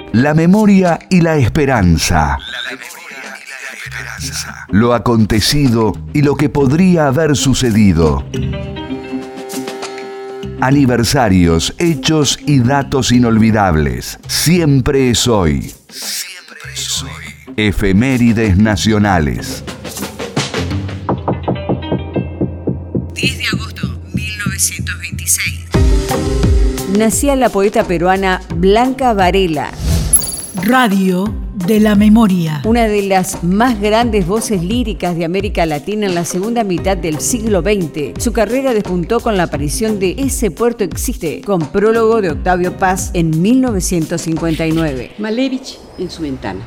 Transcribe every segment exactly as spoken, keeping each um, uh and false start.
La memoria y la esperanza. La memoria y la esperanza. Lo acontecido y lo que podría haber sucedido. Aniversarios, hechos y datos inolvidables. Siempre es hoy. Siempre es hoy. Efemérides nacionales. diez de agosto de mil novecientos veintiséis. Nacía la poeta peruana Blanca Varela. Radio de la Memoria. Una de las más grandes voces líricas de América Latina en la segunda mitad del siglo veinte. Su carrera despuntó con la aparición de Ese puerto existe, con prólogo de Octavio Paz en mil novecientos cincuenta y nueve. Malevich en su ventana.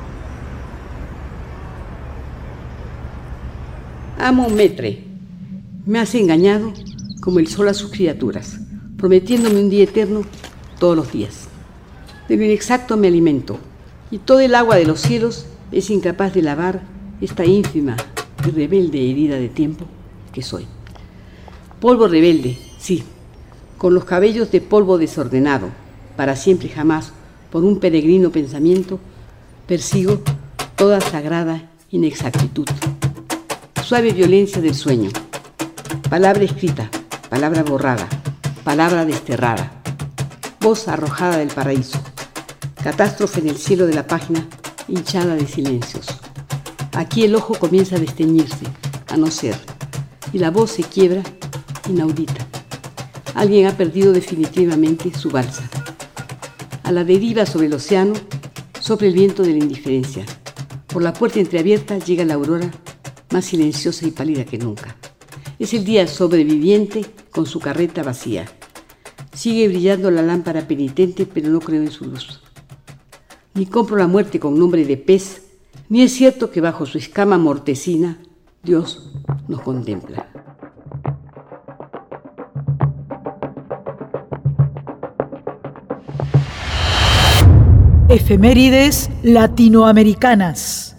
Amo Metre. Me has engañado como el sol a sus criaturas, prometiéndome un día eterno todos los días. De lo inexacto me alimento, y todo el agua de los cielos es incapaz de lavar esta ínfima y rebelde herida de tiempo que soy. Polvo rebelde, sí, con los cabellos de polvo desordenado, para siempre y jamás, por un peregrino pensamiento, persigo toda sagrada inexactitud. Suave violencia del sueño, palabra escrita, palabra borrada, palabra desterrada, voz arrojada del paraíso, catástrofe en el cielo de la página hinchada de silencios. Aquí el ojo comienza a desteñirse, a no ser, y la voz se quiebra inaudita. Alguien ha perdido definitivamente su balsa. A la deriva sobre el océano sopla el viento de la indiferencia. Por la puerta entreabierta llega la aurora, más silenciosa y pálida que nunca. Es el día sobreviviente con su carreta vacía. Sigue brillando la lámpara penitente, pero no creo en su luz. Ni compro la muerte con nombre de pez, ni es cierto que bajo su escama mortecina Dios nos contempla. Efemérides latinoamericanas.